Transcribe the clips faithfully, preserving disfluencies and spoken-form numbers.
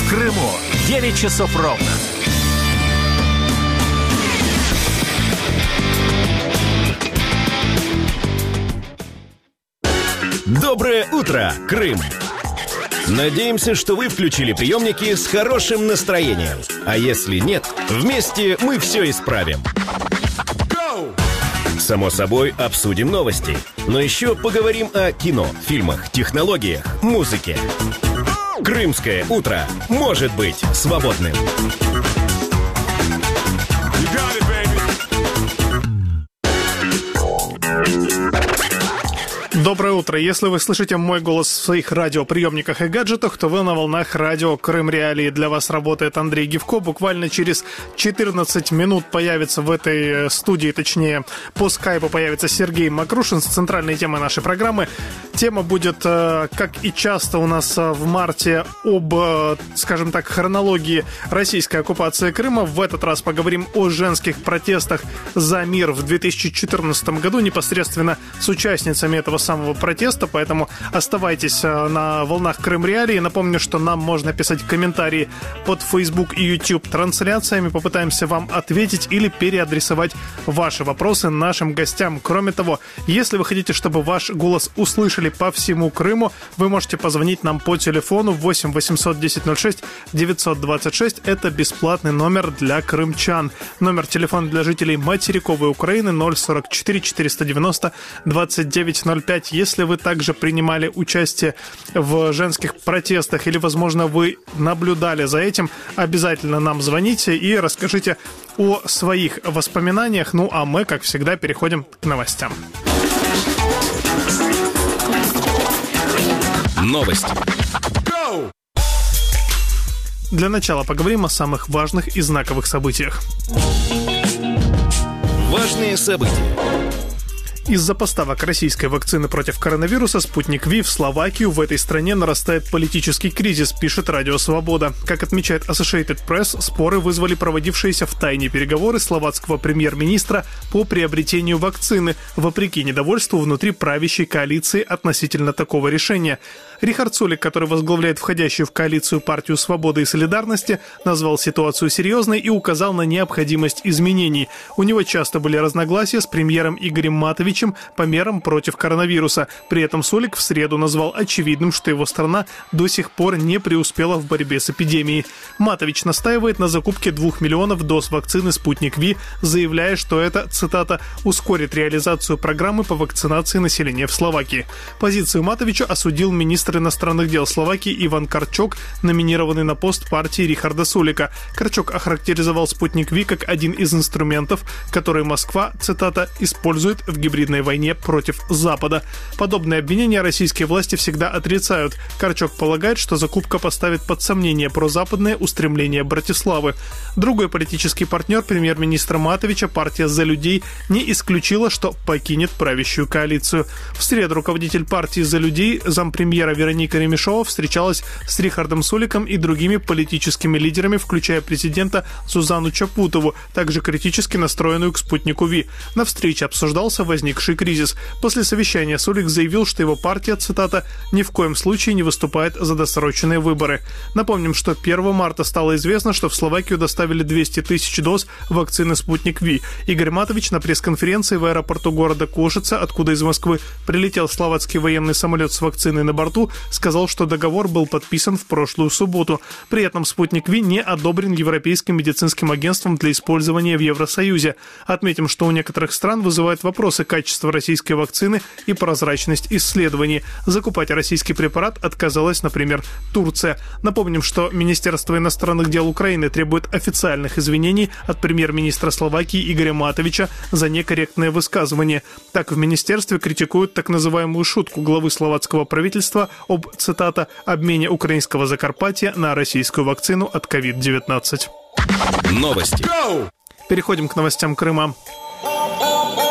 В Крыму девять часов ровно. Доброе утро, Крым! Надеемся, что вы включили приемники с хорошим настроением. А если нет, вместе мы все исправим. Само собой, обсудим новости. Но еще поговорим о кино, фильмах, технологиях, музыке. Крымское утро может быть свободным. Доброе утро. Если вы слышите мой голос в своих радиоприемниках и гаджетах, то вы на волнах радио Крым Реалии. Для вас работает Андрей Гивко. Буквально через четырнадцать минут появится в этой студии, точнее, по скайпу появится Сергей Макрушин с центральной темой нашей программы. Тема будет, как и часто у нас в марте, об, скажем так, хронологии российской оккупации Крыма. В этот раз поговорим о женских протестах за мир в две тысячи четырнадцатом году, непосредственно с участницами этого самого протеста, поэтому оставайтесь на волнах Крым Реалии. Напомню, что нам можно писать комментарии под Facebook и YouTube трансляциями. Попытаемся вам ответить или переадресовать ваши вопросы нашим гостям. Кроме того, если вы хотите, чтобы ваш голос услышали по всему Крыму, вы можете позвонить нам по телефону восемь восемьсот десять ноль шесть девятьсот двадцать шесть. Это бесплатный номер для крымчан. Номер телефона для жителей материковой Украины ноль сорок четыре четыреста девяносто двадцать девять ноль пять. Если вы также принимали участие в женских протестах или, возможно, вы наблюдали за этим, обязательно нам звоните и расскажите о своих воспоминаниях. Ну, а мы, как всегда, переходим к новостям. Новости. Для начала поговорим о самых важных и знаковых событиях. Важные события. Из-за поставок российской вакцины против коронавируса «Спутник Ви» в Словакию в этой стране нарастает политический кризис, пишет Радио Свобода. Как отмечает Associated Press, споры вызвали проводившиеся в тайне переговоры словацкого премьер-министра по приобретению вакцины, вопреки недовольству внутри правящей коалиции относительно такого решения. Рихард Сулик, который возглавляет входящую в коалицию партию «Свободы и солидарности», назвал ситуацию серьезной и указал на необходимость изменений. У него часто были разногласия с премьером Игорем Матовичем по мерам против коронавируса. При этом Сулик в среду назвал очевидным, что его страна до сих пор не преуспела в борьбе с эпидемией. Матович настаивает на закупке двух миллионов доз вакцины «Спутник Ви», заявляя, что это, цитата, «ускорит реализацию программы по вакцинации населения в Словакии». Позицию Матовича осудил министр иностранных дел Словакии Иван Карчок, номинированный на пост партии Рихарда Сулика. Карчок охарактеризовал «Спутник Ви» как один из инструментов, который Москва, цитата, «использует в гибридной войне против Запада». Подобные обвинения российские власти всегда отрицают. Карчок полагает, что закупка поставит под сомнение прозападное устремление Братиславы. Другой политический партнер премьер-министра Матовича, партия «За людей», не исключила, что покинет правящую коалицию. В среду руководитель партии «За людей», зампремьера Вероника Ремешова, встречалась с Рихардом Суликом и другими политическими лидерами, включая президента Зузану Чапутову, также критически настроенную к «Спутнику Ви». На встрече обсуждался возникший кризис. После совещания Сулик заявил, что его партия, цитата, «ни в коем случае не выступает за досрочные выборы». Напомним, что первого марта стало известно, что в Словакию доставили двести тысяч доз вакцины «Спутник Ви». Игорь Матович на пресс-конференции в аэропорту города Кошица, откуда из Москвы прилетел словацкий военный самолет с вакциной на борту, сказал, что договор был подписан в прошлую субботу. При этом «Спутник Ви» не одобрен Европейским медицинским агентством для использования в Евросоюзе. Отметим, что у некоторых стран вызывают вопросы качества российской вакцины и прозрачность исследований. Закупать российский препарат отказалась, например, Турция. Напомним, что Министерство иностранных дел Украины требует официальных извинений от премьер-министра Словакии Игоря Матовича за некорректное высказывание. Так, в министерстве критикуют так называемую шутку главы словацкого правительства об, цитата, «обмене украинского Закарпатья на российскую вакцину от ковид девятнадцать». Новости. Переходим к новостям Крыма.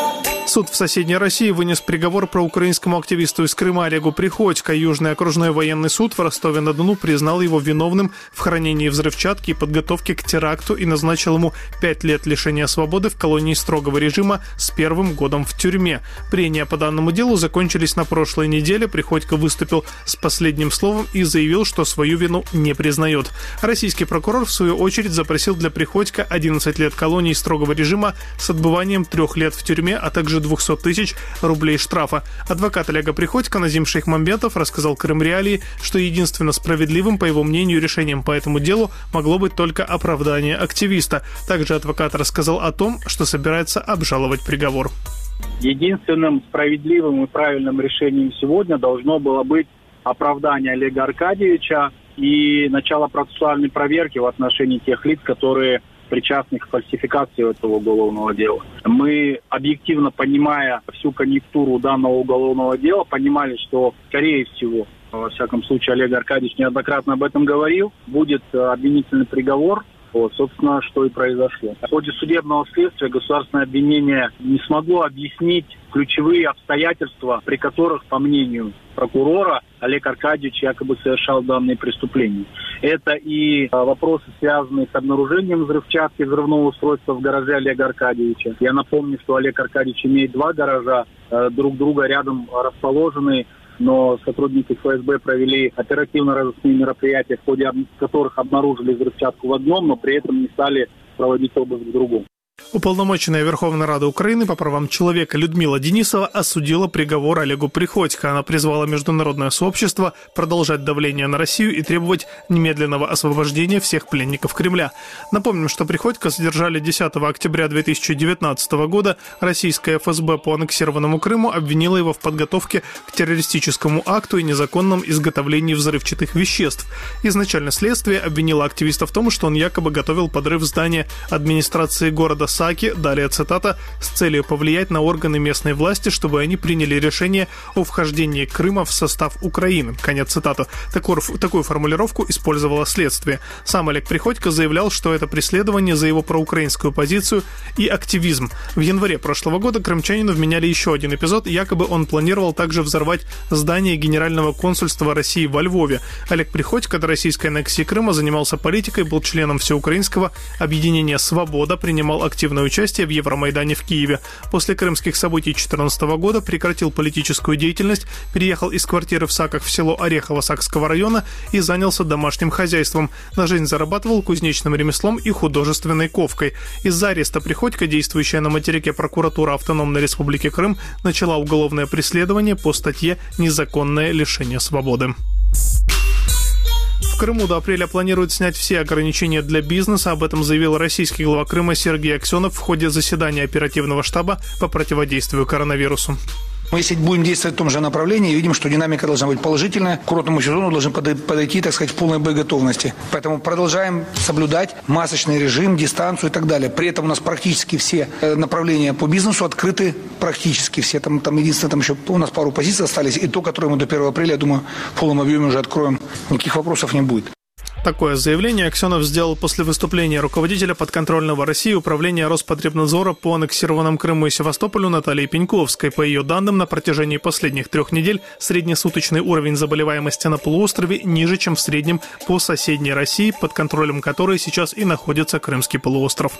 Суд в соседней России вынес приговор проукраинскому активисту из Крыма Олегу Приходько. Южный окружной военный суд в Ростове-на-Дону признал его виновным в хранении взрывчатки и подготовке к теракту и назначил ему пять лет лишения свободы в колонии строгого режима с первым годом в тюрьме. Прения по данному делу закончились на прошлой неделе. Приходько выступил с последним словом и заявил, что свою вину не признает. Российский прокурор, в свою очередь, запросил для Приходько одиннадцать лет колонии строгого режима с отбыванием трех лет в тюрьме, а также двести тысяч рублей штрафа. Адвокат Олега Приходько Назим Шейхмамбетов рассказал Крым Реалии, что единственно справедливым, по его мнению, решением по этому делу могло быть только оправдание активиста. Также адвокат рассказал о том, что собирается обжаловать приговор. Единственным справедливым и правильным решением сегодня должно было быть оправдание Олега Аркадьевича и начало процессуальной проверки в отношении тех лиц, которые причастны к фальсификации этого уголовного дела. Мы, объективно понимая всю конъюнктуру данного уголовного дела, понимали, что, скорее всего, во всяком случае, Олег Аркадьевич неоднократно об этом говорил, будет обвинительный приговор. Вот, собственно, что и произошло. В ходе судебного следствия государственное обвинение не смогло объяснить ключевые обстоятельства, при которых, по мнению прокурора, Олег Аркадьевич якобы совершал данные преступления. Это и вопросы, связанные с обнаружением взрывчатки, взрывного устройства в гараже Олега Аркадьевича. Я напомню, что Олег Аркадьевич имеет два гаража, друг друга рядом расположенные, но сотрудники эф эс бэ провели оперативно-розыскные мероприятия, в ходе которых обнаружили взрывчатку в одном, но при этом не стали проводить обыск в другом. Уполномоченная Верховной Рады Украины по правам человека Людмила Денисова осудила приговор Олегу Приходько. Она призвала международное сообщество продолжать давление на Россию и требовать немедленного освобождения всех пленников Кремля. Напомним, что Приходько задержали десятого октября две тысячи девятнадцатого года. Российская эф эс бэ по аннексированному Крыму обвинила его в подготовке к террористическому акту и незаконном изготовлении взрывчатых веществ. Изначально следствие обвинило активиста в том, что он якобы готовил подрыв здания администрации города Саки, далее цитата, с целью повлиять на органы местной власти, чтобы они приняли решение о вхождении Крыма в состав Украины. Конец цитаты. Такую, такую формулировку использовало следствие. Сам Олег Приходько заявлял, что это преследование за его проукраинскую позицию и активизм. В январе прошлого года крымчанину вменяли еще один эпизод. Якобы он планировал также взорвать здание Генерального консульства России во Львове. Олег Приходько до российской аннексии Крыма занимался политикой, был членом всеукраинского объединения «Свобода», принимал активное участие в Евромайдане в Киеве. После крымских событий две тысячи четырнадцатого года прекратил политическую деятельность, переехал из квартиры в Саках в село Орехово Сакского района и занялся домашним хозяйством. На жизнь зарабатывал кузнечным ремеслом и художественной ковкой. Из-за ареста Приходько действующая на материке прокуратура Автономной Республики Крым начала уголовное преследование по статье «Незаконное лишение свободы». В Крыму до апреля планируют снять все ограничения для бизнеса. Об этом заявил российский глава Крыма Сергей Аксенов в ходе заседания оперативного штаба по противодействию коронавирусу. Мы, если будем действовать в том же направлении, видим, что динамика должна быть положительная. К курортному сезону должны подойти, так сказать, в полной боеготовности. Поэтому продолжаем соблюдать масочный режим, дистанцию и так далее. При этом у нас практически все направления по бизнесу открыты, практически все. Там, там единственное, там еще у нас пару позиций остались. И то, которые мы до первого апреля, я думаю, в полном объеме уже откроем. Никаких вопросов не будет. Такое заявление Аксенов сделал после выступления руководителя подконтрольного России управления Роспотребнадзора по аннексированным Крыму и Севастополю Натальи Пеньковской. По ее данным, на протяжении последних трех недель среднесуточный уровень заболеваемости на полуострове ниже, чем в среднем по соседней России, под контролем которой сейчас и находится Крымский полуостров.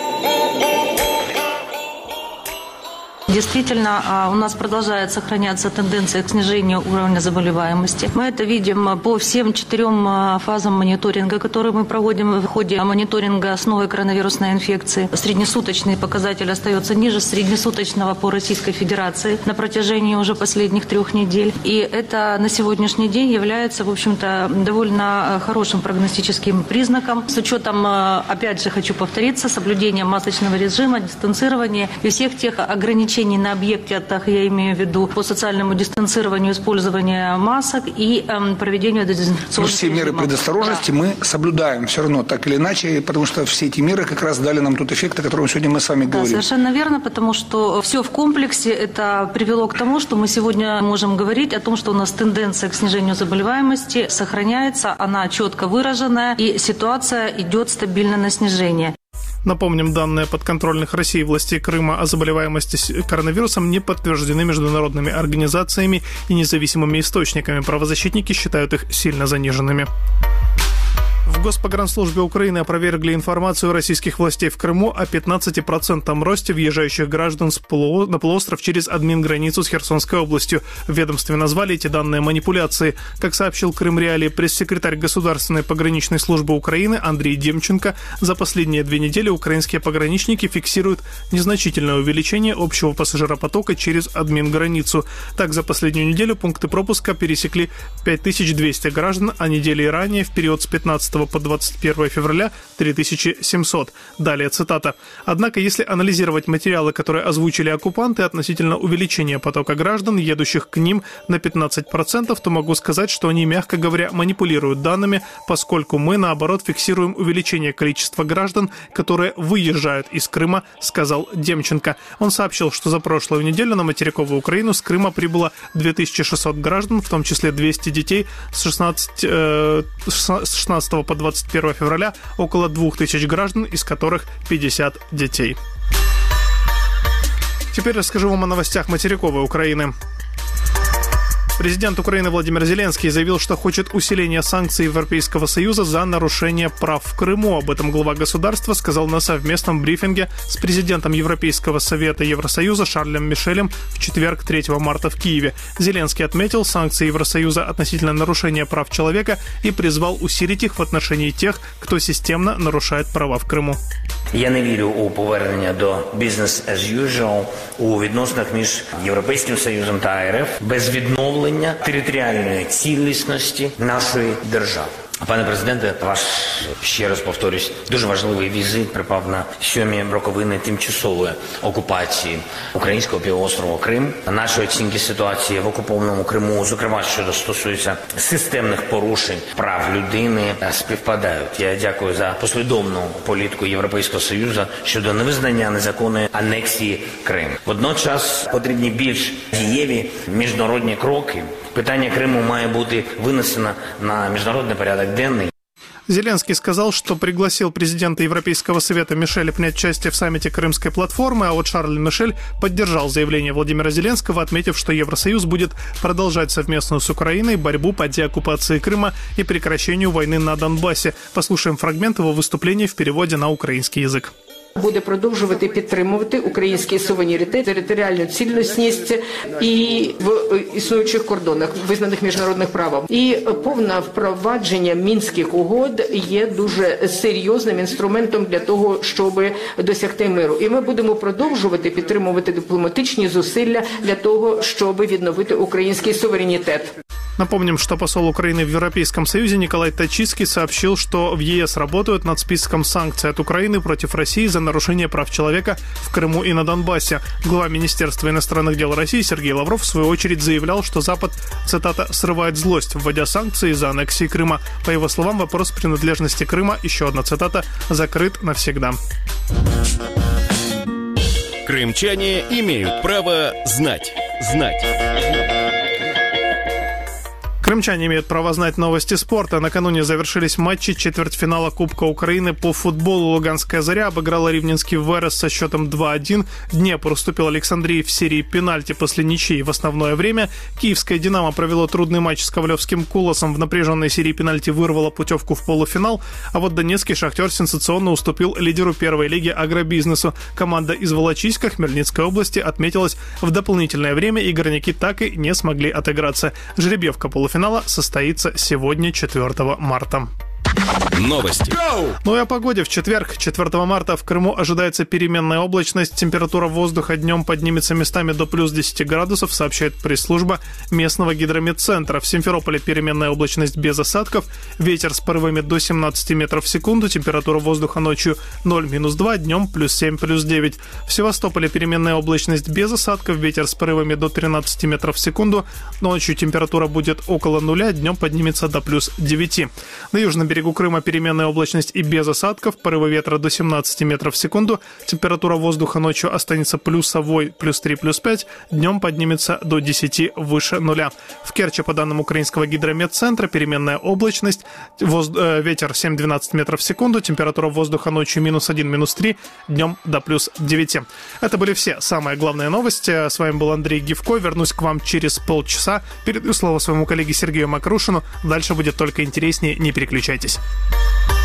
Действительно, у нас продолжает сохраняться тенденция к снижению уровня заболеваемости. Мы это видим по всем четырем фазам мониторинга, которые мы проводим в ходе мониторинга с новой коронавирусной инфекцией. Среднесуточный показатель остается ниже среднесуточного по Российской Федерации на протяжении уже последних трех недель. И это на сегодняшний день является, в общем-то, довольно хорошим прогностическим признаком. С учетом, опять же, хочу повториться, соблюдения масочного режима, дистанцирования и всех тех ограничений на объекте, так я имею в виду, по социальному дистанцированию, использованию масок и эм, проведению дезинфекционных все меры предосторожности да. мы соблюдаем все равно, так или иначе, потому что все эти меры как раз дали нам тот эффект, о котором сегодня мы с вами говорим. Да, совершенно верно, потому что все в комплексе это привело к тому, что мы сегодня можем говорить о том, что у нас тенденция к снижению заболеваемости сохраняется, она четко выраженная и ситуация идет стабильно на снижение. Напомним, данные подконтрольных России властей Крыма о заболеваемости коронавирусом не подтверждены международными организациями и независимыми источниками. Правозащитники считают их сильно заниженными. В Госпогранслужбе Украины опровергли информацию российских властей в Крыму о пятнадцатипроцентном росте въезжающих граждан на полуостров через админграницу с Херсонской областью. В ведомстве назвали эти данные манипуляцией. Как сообщил Крым Реалии пресс-секретарь Государственной пограничной службы Украины Андрей Демченко, за последние две недели украинские пограничники фиксируют незначительное увеличение общего пассажиропотока через админграницу. Так, за последнюю неделю пункты пропуска пересекли пять тысяч двести граждан, а недели ранее, в период с пятнадцатого по двадцать первое февраля, три тысячи семьсот. Далее цитата. Однако, если анализировать материалы, которые озвучили оккупанты относительно увеличения потока граждан, едущих к ним на пятнадцать процентов, то могу сказать, что они, мягко говоря, манипулируют данными, поскольку мы, наоборот, фиксируем увеличение количества граждан, которые выезжают из Крыма, сказал Демченко. Он сообщил, что за прошлую неделю на материковую Украину с Крыма прибыло две тысячи шестьсот граждан, в том числе двести детей с шестнадцатого по двадцать первое февраля, около двух тысяч граждан, из которых пятьдесят детей. Теперь расскажу вам о новостях материковой Украины. Президент Украины Владимир Зеленский заявил, что хочет усиления санкций Европейского Союза за нарушение прав в Крыму. Об этом глава государства сказал на совместном брифинге с президентом Европейского Совета Евросоюза Шарлем Мишелем в четверг, третьего марта в Киеве. Зеленский отметил санкции Евросоюза относительно нарушения прав человека и призвал усилить их в отношении тех, кто системно нарушает права в Криму. Я не вірю у повернення до business as usual у відносинах між Європейським Союзом та АРФ без відновлення територіальної цілісності нашої держави. Пане президенте, ваш, ще раз повторюсь, дуже важливий візит припав на сьомі роковини тимчасової окупації українського півострову Крим. Наші оцінки ситуації в окупованому Криму, зокрема, що стосується системних порушень прав людини, співпадають. Я дякую за послідовну політику Європейського Союзу щодо невизнання незаконної анексії Криму. Водночас потрібні більш дієві міжнародні кроки. Питання Криму має бути винесено на міжнародний порядок денний. Зеленский сказал, что пригласил президента Европейского Совета Мишеля принять участие в саммите Крымской платформы, а вот Шарль Мишель поддержал заявление Владимира Зеленского, отметив, что Евросоюз будет продолжать совместную с Украиной борьбу по деоккупации Крыма и прекращению войны на Донбассе. Послушаем фрагмент его выступления в переводе на украинский язык. Буде продовжувати підтримувати український суверенітет, територіальну цілісність і в існуючих кордонах, визнаних міжнародним правом. І повне впровадження Мінських угод є дуже серйозним інструментом для того, щоб досягти миру. І ми будемо продовжувати підтримувати дипломатичні зусилля для того, щоб відновити український суверенітет. Напомним, что посол Украины в Европейском Союзе Николай Тачицкий сообщил, что в ЕС работают над списком санкций от Украины против России за нарушение прав человека в Крыму и на Донбассе. Глава Министерства иностранных дел России Сергей Лавров в свою очередь заявлял, что Запад, цитата, «срывает злость, вводя санкции за аннексией Крыма». По его словам, вопрос принадлежности Крыма, еще одна цитата, закрыт навсегда. Крымчане имеют право знать. Знать. Крымчане имеют право знать новости спорта. Накануне завершились матчи четвертьфинала Кубка Украины по футболу. Луганская «Заря» обыграла Ривненский «Верес» со счетом два один. Днепр уступил Александрии в серии пенальти после ничьей в основное время. Киевское «Динамо» провело трудный матч с ковалевским «Кулосом». В напряженной серии пенальти вырвало путевку в полуфинал. А вот донецкий «Шахтер» сенсационно уступил лидеру первой лиги «Агробизнесу». Команда из Волочиська Хмельницкой области отметилась в дополнительное время, и горняки так и не смогли отыграться. Жеребьевка полуфинала состоится сегодня, четвертого марта. Новости. Ну и о погоде. В четверг, четвертого марта, в Крыму ожидается переменная облачность. Температура воздуха днем поднимется местами до плюс десять градусов, сообщает пресс-служба местного гидрометцентра. В Симферополе переменная облачность без осадков. Ветер с порывами до семнадцати метров в секунду. Температура воздуха ночью ноль минус два, днем плюс семь, плюс девять. В Севастополе переменная облачность без осадков. Ветер с порывами до тринадцати метров в секунду. Ночью температура будет около нуля, днем поднимется до плюс девяти. На южном берегу берегу Крыма переменная облачность и без осадков, порывы ветра до семнадцати метров в секунду, температура воздуха ночью останется плюсовой, плюс три, плюс пять, днем поднимется до десяти выше нуля. В Керчи, по данным украинского гидрометцентра, переменная облачность, воз... э, ветер семь-двенадцать метров в секунду, температура воздуха ночью минус один, минус три, днем до плюс девяти. Это были все самые главные новости. С вами был Андрей Гивко. Вернусь к вам через полчаса. Передаю слово своему коллеге Сергею Макрушину. Дальше будет только интереснее. Не переключайтесь.